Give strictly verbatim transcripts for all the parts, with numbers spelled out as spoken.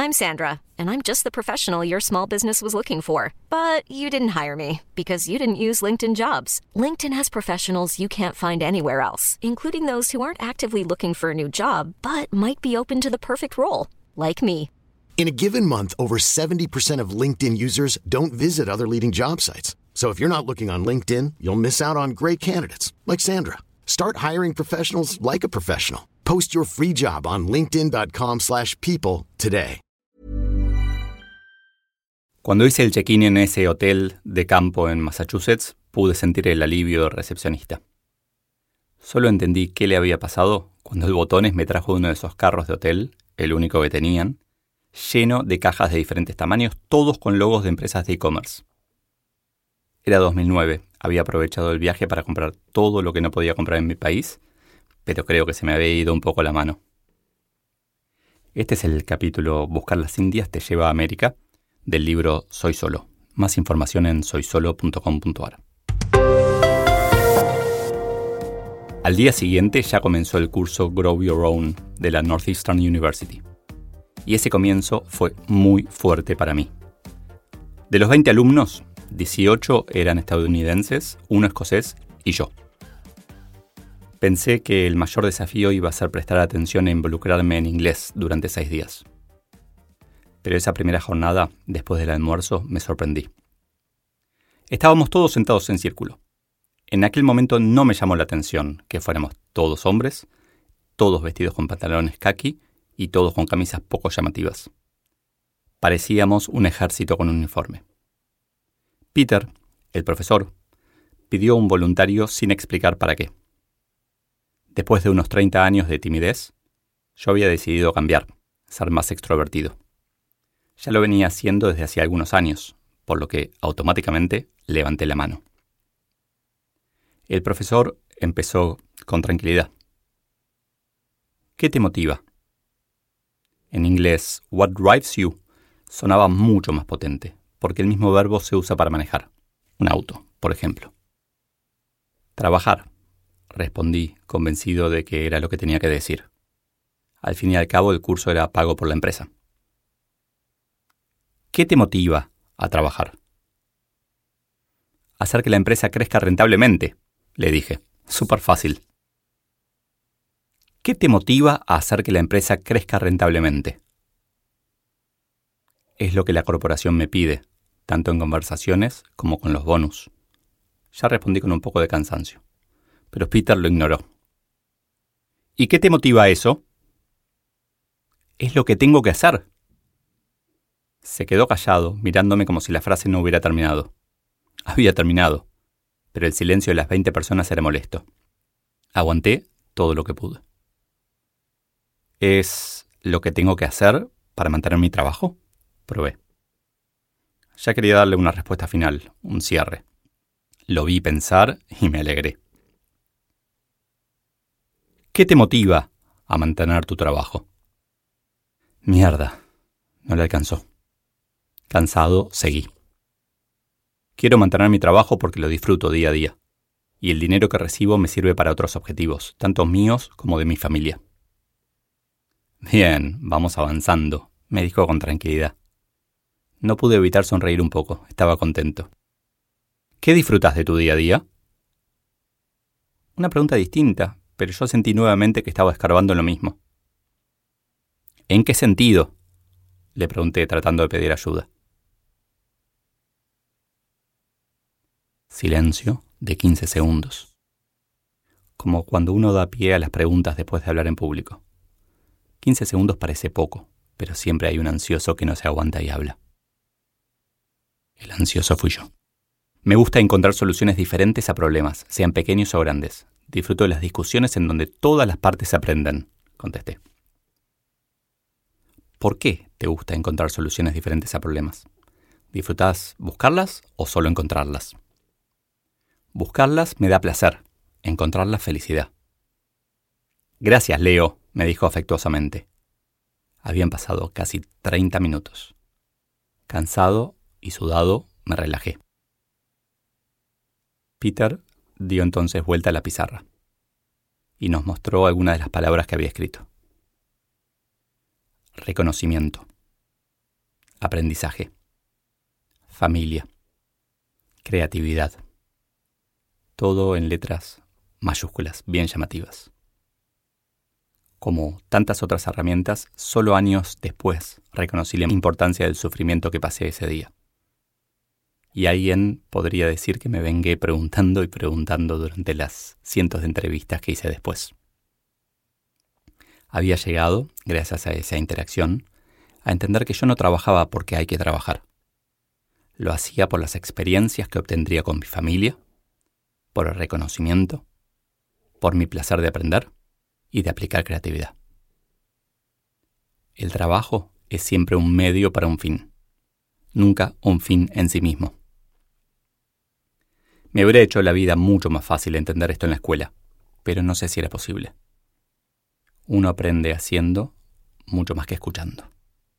I'm Sandra, and I'm just the professional your small business was looking for. But you didn't hire me because you didn't use LinkedIn Jobs. LinkedIn has professionals you can't find anywhere else, including those who aren't actively looking for a new job, but might be open to the perfect role, like me. In a given month, over seventy percent of LinkedIn users don't visit other leading job sites. So if you're not looking on LinkedIn, you'll miss out on great candidates like Sandra. Start hiring professionals like a professional. Post your free job on linkedin.com slash people today. Cuando hice el check-in en ese hotel de campo en Massachusetts, pude sentir el alivio del recepcionista. Solo entendí qué le había pasado cuando el Botones me trajo uno de esos carros de hotel, el único que tenían, lleno de cajas de diferentes tamaños, todos con logos de empresas de e-commerce. Era dos mil nueve, había aprovechado el viaje para comprar todo lo que no podía comprar en mi país, pero creo que se me había ido un poco la mano. Este es el capítulo Buscar las Indias te lleva a América, del libro Soy Solo. Más información en soy solo punto com punto a r. Al día siguiente ya comenzó el curso Grow Your Own de la Northeastern University. Y ese comienzo fue muy fuerte para mí. De los veinte alumnos, dieciocho eran estadounidenses, uno escocés y yo. Pensé que el mayor desafío iba a ser prestar atención e involucrarme en inglés durante seis días. Pero esa primera jornada, después del almuerzo, me sorprendí. Estábamos todos sentados en círculo. En aquel momento no me llamó la atención que fuéramos todos hombres, todos vestidos con pantalones caqui y todos con camisas poco llamativas. Parecíamos un ejército con uniforme. Peter, el profesor, pidió un voluntario sin explicar para qué. Después de unos treinta años de timidez, yo había decidido cambiar, ser más extrovertido. Ya lo venía haciendo desde hacía algunos años, por lo que automáticamente levanté la mano. El profesor empezó con tranquilidad. ¿Qué te motiva? En inglés, what drives you sonaba mucho más potente, porque el mismo verbo se usa para manejar. Un auto, por ejemplo. Trabajar, respondí, convencido de que era lo que tenía que decir. Al fin y al cabo, el curso era pago por la empresa. ¿Qué te motiva a trabajar? Hacer que la empresa crezca rentablemente, le dije. Súper fácil. ¿Qué te motiva a hacer que la empresa crezca rentablemente? Es lo que la corporación me pide, tanto en conversaciones como con los bonus. Ya respondí con un poco de cansancio, pero Peter lo ignoró. ¿Y qué te motiva a eso? Es lo que tengo que hacer. Se quedó callado, mirándome como si la frase no hubiera terminado. Había terminado, pero el silencio de las veinte personas era molesto. Aguanté todo lo que pude. ¿Es lo que tengo que hacer para mantener mi trabajo? Probé. Ya quería darle una respuesta final, un cierre. Lo vi pensar y me alegré. ¿Qué te motiva a mantener tu trabajo? Mierda, no le alcanzó. Cansado, seguí. Quiero mantener mi trabajo porque lo disfruto día a día, y el dinero que recibo me sirve para otros objetivos, tanto míos como de mi familia. Bien, vamos avanzando, me dijo con tranquilidad. No pude evitar sonreír un poco, estaba contento. ¿Qué disfrutas de tu día a día? Una pregunta distinta, pero yo sentí nuevamente que estaba escarbando en lo mismo. ¿En qué sentido?, le pregunté tratando de pedir ayuda. Silencio de quince segundos. Como cuando uno da pie a las preguntas después de hablar en público. quince segundos parece poco, pero siempre hay un ansioso que no se aguanta y habla. El ansioso fui yo. Me gusta encontrar soluciones diferentes a problemas, sean pequeños o grandes. Disfruto de las discusiones en donde todas las partes aprenden, contesté. ¿Por qué te gusta encontrar soluciones diferentes a problemas? ¿Disfrutás buscarlas o solo encontrarlas? Buscarlas me da placer, encontrarlas felicidad. Gracias, Leo, me dijo afectuosamente. Habían pasado casi treinta minutos. Cansado y sudado, me relajé. Peter dio entonces vuelta a la pizarra y nos mostró algunas de las palabras que había escrito. Reconocimiento, aprendizaje, familia, creatividad. Todo en letras mayúsculas, bien llamativas. Como tantas otras herramientas, solo años después reconocí la importancia del sufrimiento que pasé ese día. Y alguien podría decir que me vengué preguntando y preguntando durante las cientos de entrevistas que hice después. Había llegado, gracias a esa interacción, a entender que yo no trabajaba porque hay que trabajar. Lo hacía por las experiencias que obtendría con mi familia, por el reconocimiento, por mi placer de aprender y de aplicar creatividad. El trabajo es siempre un medio para un fin, nunca un fin en sí mismo. Me hubiera hecho la vida mucho más fácil entender esto en la escuela, pero no sé si era posible. Uno aprende haciendo mucho más que escuchando.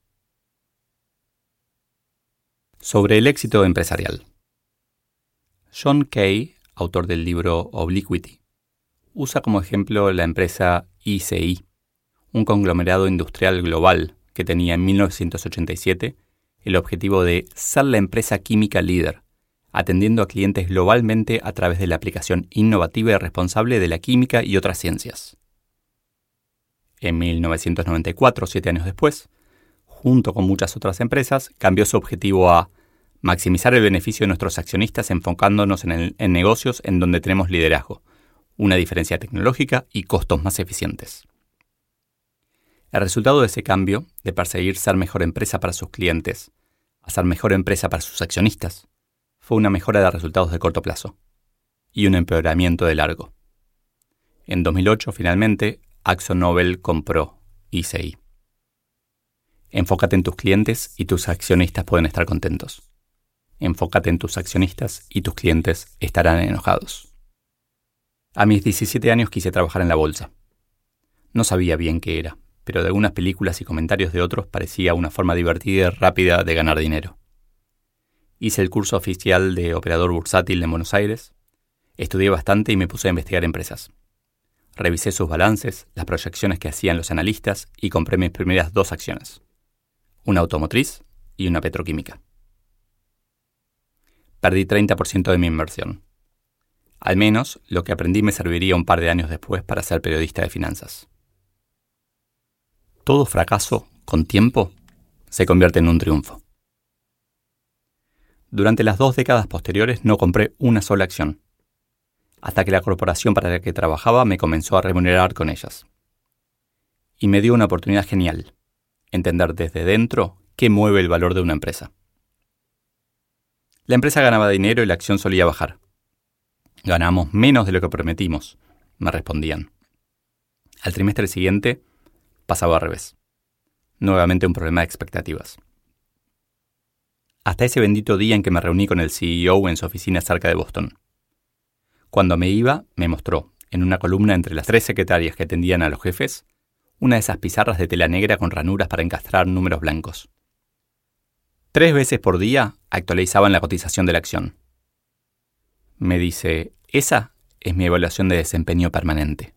Sobre el éxito empresarial. John Kay, autor del libro Obliquity, usa como ejemplo la empresa I C I, un conglomerado industrial global que tenía en mil novecientos ochenta y siete el objetivo de ser la empresa química líder, atendiendo a clientes globalmente a través de la aplicación innovativa y responsable de la química y otras ciencias. En mil novecientos noventa y cuatro, siete años después, junto con muchas otras empresas, cambió su objetivo a maximizar el beneficio de nuestros accionistas enfocándonos en, el, en negocios en donde tenemos liderazgo, una diferencia tecnológica y costos más eficientes. El resultado de ese cambio, de perseguir ser mejor empresa para sus clientes, a ser mejor empresa para sus accionistas, fue una mejora de resultados de corto plazo y un empeoramiento de largo. En dos mil ocho, finalmente, AkzoNobel compró I C I. Enfócate en tus clientes y tus accionistas pueden estar contentos. Enfócate en tus accionistas y tus clientes estarán enojados. A mis diecisiete años quise trabajar en la bolsa. No sabía bien qué era, pero de algunas películas y comentarios de otros parecía una forma divertida y rápida de ganar dinero. Hice el curso oficial de operador bursátil en Buenos Aires, estudié bastante y me puse a investigar empresas. Revisé sus balances, las proyecciones que hacían los analistas y compré mis primeras dos acciones, una automotriz y una petroquímica. Perdí treinta por ciento de mi inversión. Al menos lo que aprendí me serviría un par de años después para ser periodista de finanzas. Todo fracaso, con tiempo, se convierte en un triunfo. Durante las dos décadas posteriores no compré una sola acción, hasta que la corporación para la que trabajaba me comenzó a remunerar con ellas. Y me dio una oportunidad genial, entender desde dentro qué mueve el valor de una empresa. La empresa ganaba dinero y la acción solía bajar. Ganamos menos de lo que prometimos, me respondían. Al trimestre siguiente pasaba al revés. Nuevamente un problema de expectativas. Hasta ese bendito día en que me reuní con el C E O en su oficina cerca de Boston. Cuando me iba, me mostró, en una columna entre las tres secretarias que atendían a los jefes, una de esas pizarras de tela negra con ranuras para encastrar números blancos. Tres veces por día actualizaban la cotización de la acción. Me dice, esa es mi evaluación de desempeño permanente.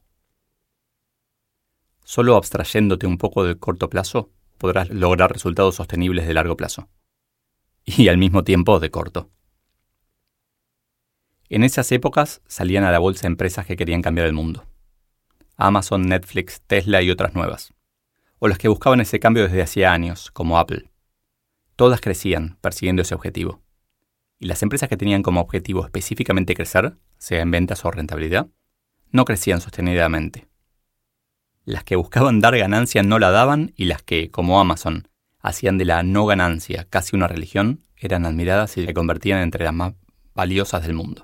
Solo abstrayéndote un poco del corto plazo, podrás lograr resultados sostenibles de largo plazo. Y al mismo tiempo de corto. En esas épocas salían a la bolsa empresas que querían cambiar el mundo. Amazon, Netflix, Tesla y otras nuevas. O las que buscaban ese cambio desde hacía años, como Apple. Todas crecían persiguiendo ese objetivo. Y las empresas que tenían como objetivo específicamente crecer, sea en ventas o rentabilidad, no crecían sostenidamente. Las que buscaban dar ganancia no la daban y las que, como Amazon, hacían de la no ganancia casi una religión, eran admiradas y se convertían entre las más valiosas del mundo.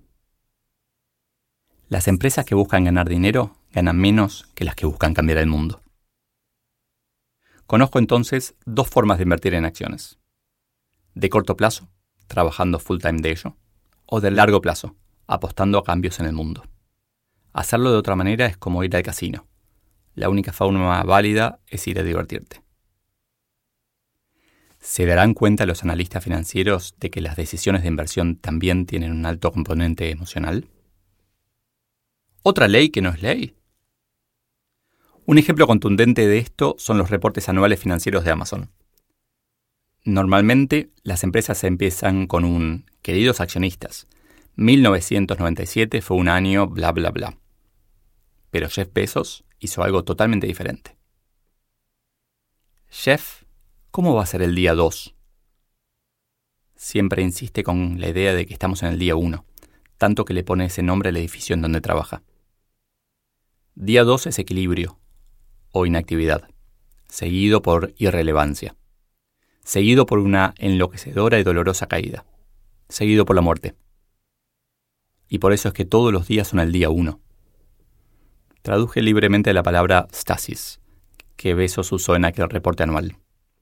Las empresas que buscan ganar dinero ganan menos que las que buscan cambiar el mundo. Conozco entonces dos formas de invertir en acciones. De corto plazo, trabajando full time de ello, o de largo plazo, apostando a cambios en el mundo. Hacerlo de otra manera es como ir al casino. La única forma válida es ir a divertirte. ¿Se darán cuenta los analistas financieros de que las decisiones de inversión también tienen un alto componente emocional? ¿Otra ley que no es ley? Un ejemplo contundente de esto son los reportes anuales financieros de Amazon. Normalmente, las empresas empiezan con un queridos accionistas. mil novecientos noventa y siete fue un año bla bla bla. Pero Jeff Bezos hizo algo totalmente diferente. Jeff, ¿cómo va a ser el día dos? Siempre insiste con la idea de que estamos en el día uno, tanto que le pone ese nombre al edificio en donde trabaja. Día dos es equilibrio o inactividad, seguido por irrelevancia, seguido por una enloquecedora y dolorosa caída, seguido por la muerte. Y por eso es que todos los días son el día uno. Traduje libremente la palabra stasis, que Bezos usó en aquel reporte anual.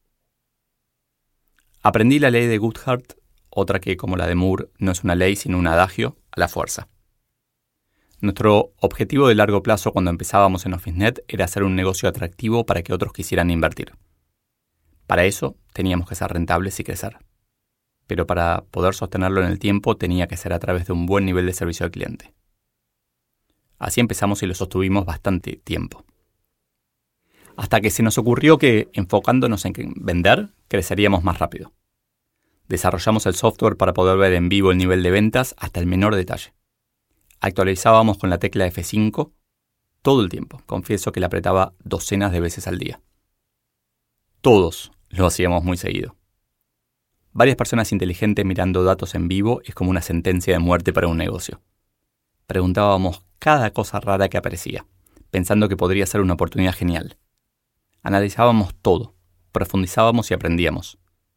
Aprendí la ley de Goodhart, otra que, como la de Moore, no es una ley sino un adagio, a la fuerza. Nuestro objetivo de largo plazo cuando empezábamos en OfficeNet era hacer un negocio atractivo para que otros quisieran invertir. Para eso teníamos que ser rentables y crecer. Pero para poder sostenerlo en el tiempo tenía que ser a través de un buen nivel de servicio al cliente. Así empezamos y lo sostuvimos bastante tiempo. Hasta que se nos ocurrió que, enfocándonos en vender, creceríamos más rápido. Desarrollamos el software para poder ver en vivo el nivel de ventas hasta el menor detalle. Actualizábamos con la tecla F cinco todo el tiempo. Confieso que la apretaba docenas de veces al día. Todos lo hacíamos muy seguido. Varias personas inteligentes mirando datos en vivo es como una sentencia de muerte para un negocio. Preguntábamos cada cosa rara que aparecía, pensando que podría ser una oportunidad genial. Analizábamos todo, profundizábamos y aprendíamos.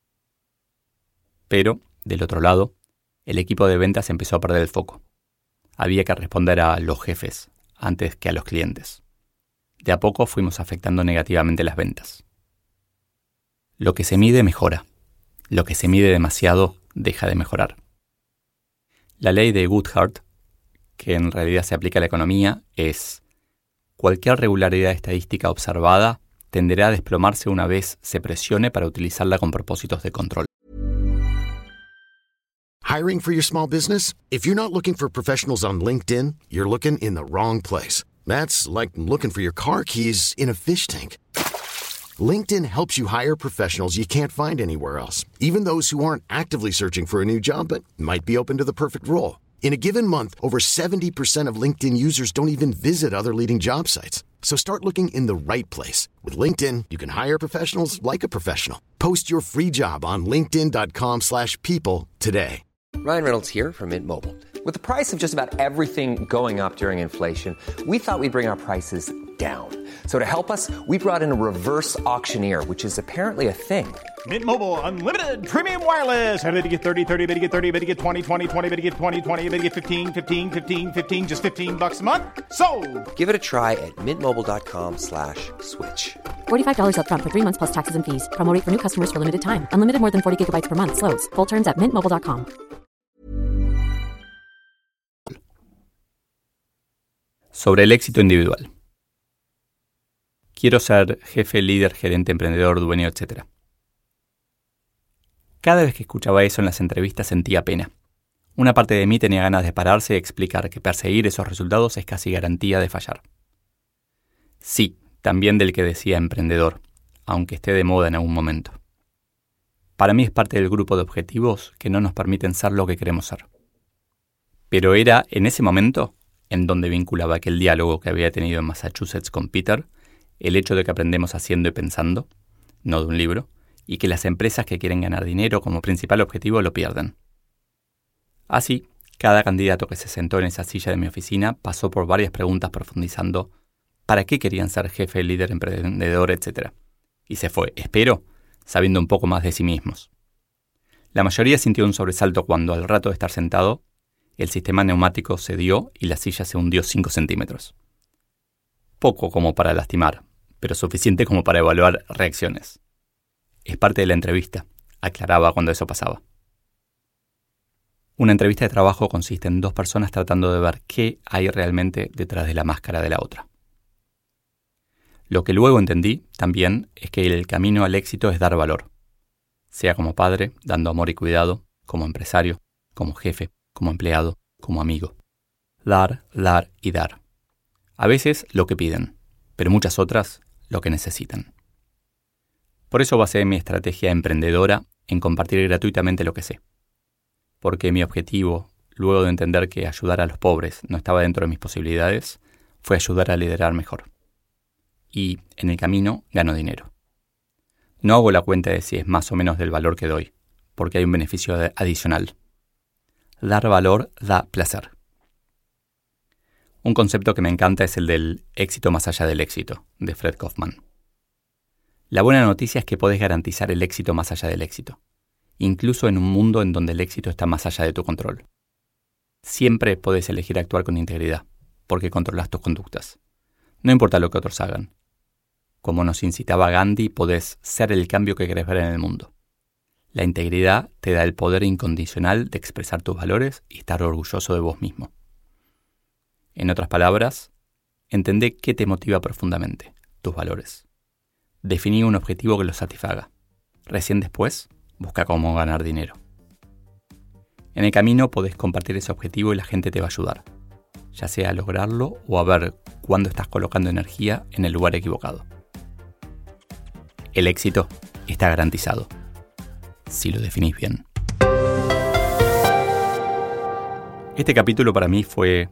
Pero, del otro lado, el equipo de ventas empezó a perder el foco. Había que responder a los jefes antes que a los clientes. De a poco fuimos afectando negativamente las ventas. Lo que se mide mejora. Lo que se mide demasiado deja de mejorar. La ley de Goodhart, que en realidad se aplica a la economía, es: cualquier regularidad estadística observada tenderá a desplomarse una vez se presione para utilizarla con propósitos de control. Hiring for your small business? If you're not looking for professionals on LinkedIn, you're looking in the wrong place. That's like looking for your car keys in a fish tank. LinkedIn helps you hire professionals you can't find anywhere else, even those who aren't actively searching for a new job but might be open to the perfect role. In a given month, over seventy percent of LinkedIn users don't even visit other leading job sites. So start looking in the right place. With LinkedIn, you can hire professionals like a professional. Post your free job on linkedin.com slash people today. Ryan Reynolds here from Mint Mobile. With the price of just about everything going up during inflation, we thought we'd bring our prices down. So to help us, we brought in a reverse auctioneer, which is apparently a thing. Mint Mobile Unlimited Premium Wireless. How to get thirty, thirty, how to get thirty, how to get twenty, twenty, twenty, how to get twenty, twenty, how to get fifteen, fifteen, fifteen, fifteen, just fifteen bucks a month? Sold! Give it a try at mintmobile.com slash switch. forty-five dollars up front for three months plus taxes and fees. Promo rate for new customers for limited time. Unlimited more than forty gigabytes per month. Slows full terms at mint mobile dot com. Sobre el éxito individual. Quiero ser jefe, líder, gerente, emprendedor, dueño, etcétera. Cada vez que escuchaba eso en las entrevistas sentía pena. Una parte de mí tenía ganas de pararse y explicar que perseguir esos resultados es casi garantía de fallar. Sí, también del que decía emprendedor, aunque esté de moda en algún momento. Para mí es parte del grupo de objetivos que no nos permiten ser lo que queremos ser. Pero era en ese momento en donde vinculaba aquel diálogo que había tenido en Massachusetts con Peter, el hecho de que aprendemos haciendo y pensando, no de un libro, y que las empresas que quieren ganar dinero como principal objetivo lo pierden. Así, cada candidato que se sentó en esa silla de mi oficina pasó por varias preguntas profundizando para qué querían ser jefe, líder, emprendedor, etcétera. Y se fue, espero, sabiendo un poco más de sí mismos. La mayoría sintió un sobresalto cuando, al rato de estar sentado, el sistema neumático cedió y la silla se hundió cinco centímetros. Poco como para lastimar, pero suficiente como para evaluar reacciones. Es parte de la entrevista, aclaraba cuando eso pasaba. Una entrevista de trabajo consiste en dos personas tratando de ver qué hay realmente detrás de la máscara de la otra. Lo que luego entendí también es que el camino al éxito es dar valor, sea como padre, dando amor y cuidado, como empresario, como jefe, como empleado, como amigo. Dar, dar y dar. A veces lo que piden, pero muchas otras lo que necesitan. Por eso basé mi estrategia emprendedora en compartir gratuitamente lo que sé. Porque mi objetivo, luego de entender que ayudar a los pobres no estaba dentro de mis posibilidades, fue ayudar a liderar mejor. Y, en el camino, gano dinero. No hago la cuenta de si es más o menos del valor que doy, porque hay un beneficio adicional. Dar valor da placer. Un concepto que me encanta es el del éxito más allá del éxito, de Fred Kaufman. La buena noticia es que podés garantizar el éxito más allá del éxito, incluso en un mundo en donde el éxito está más allá de tu control. Siempre podés elegir actuar con integridad, porque controlas tus conductas. No importa lo que otros hagan. Como nos incitaba Gandhi, podés ser el cambio que querés ver en el mundo. La integridad te da el poder incondicional de expresar tus valores y estar orgulloso de vos mismo. En otras palabras, entendé qué te motiva profundamente, tus valores. Definí un objetivo que los satisfaga. Recién después, busca cómo ganar dinero. En el camino podés compartir ese objetivo y la gente te va a ayudar, ya sea a lograrlo o a ver cuándo estás colocando energía en el lugar equivocado. El éxito está garantizado, si lo definís bien. Este capítulo para mí fue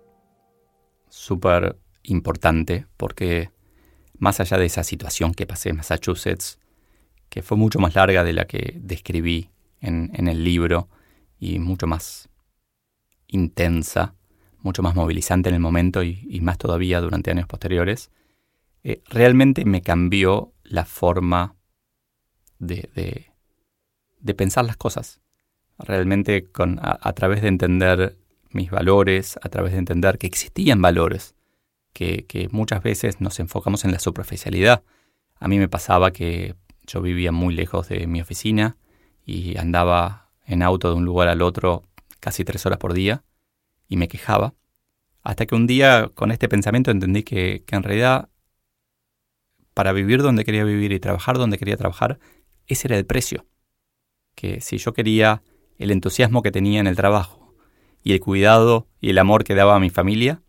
súper importante porque más allá de esa situación que pasé en Massachusetts, que fue mucho más larga de la que describí en, en el libro y mucho más intensa, mucho más movilizante en el momento y, y más todavía durante años posteriores, eh, realmente me cambió la forma de, de, de pensar las cosas. Realmente con, a, a través de entender mis valores, a través de entender que existían valores, que, que muchas veces nos enfocamos en la superficialidad. A mí me pasaba que yo vivía muy lejos de mi oficina y andaba en auto de un lugar al otro casi tres horas por día y me quejaba. Hasta que un día con este pensamiento entendí que, que en realidad para vivir donde quería vivir y trabajar donde quería trabajar, ese era el precio. Que si yo quería el entusiasmo que tenía en el trabajo y el cuidado y el amor que daba a mi familia,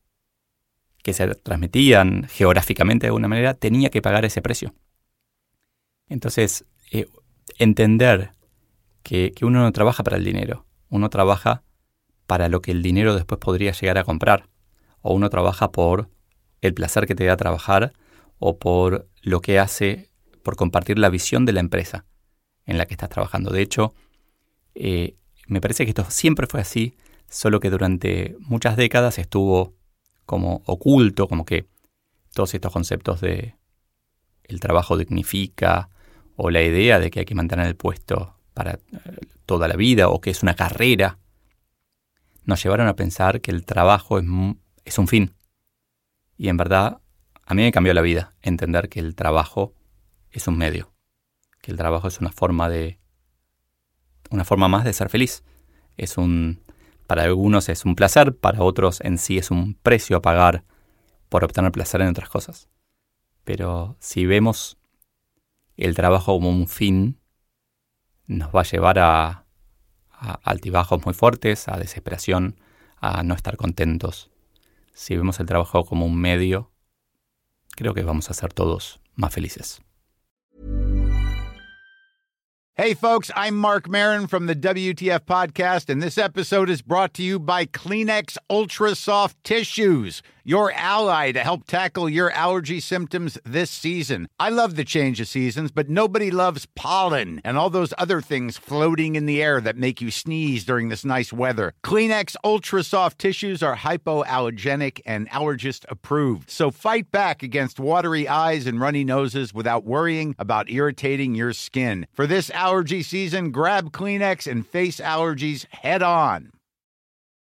que se transmitían geográficamente de alguna manera, tenía que pagar ese precio. Entonces, eh, entender que, que uno no trabaja para el dinero, uno trabaja para lo que el dinero después podría llegar a comprar, o uno trabaja por el placer que te da trabajar, o por lo que hace, por compartir la visión de la empresa en la que estás trabajando. De hecho, eh, me parece que esto siempre fue así, solo que durante muchas décadas estuvo como oculto, como que todos estos conceptos de el trabajo dignifica, o la idea de que hay que mantener el puesto para toda la vida, o que es una carrera, nos llevaron a pensar que el trabajo es, es un fin. Y en verdad, a mí me cambió la vida entender que el trabajo es un medio, que el trabajo es una forma de una forma más de ser feliz. Es un, para algunos es un placer, para otros en sí es un precio a pagar por obtener placer en otras cosas. Pero si vemos el trabajo como un fin, nos va a llevar a, a altibajos muy fuertes, a desesperación, a no estar contentos. Si vemos el trabajo como un medio, creo que vamos a ser todos más felices. Hey, folks, I'm Mark Maron from the W T F Podcast, and this episode is brought to you by Kleenex Ultra Soft Tissues, your ally to help tackle your allergy symptoms this season. I love the change of seasons, but nobody loves pollen and all those other things floating in the air that make you sneeze during this nice weather. Kleenex Ultra Soft Tissues are hypoallergenic and allergist approved, so fight back against watery eyes and runny noses without worrying about irritating your skin. For this allergy season, grab Kleenex and face allergies head on.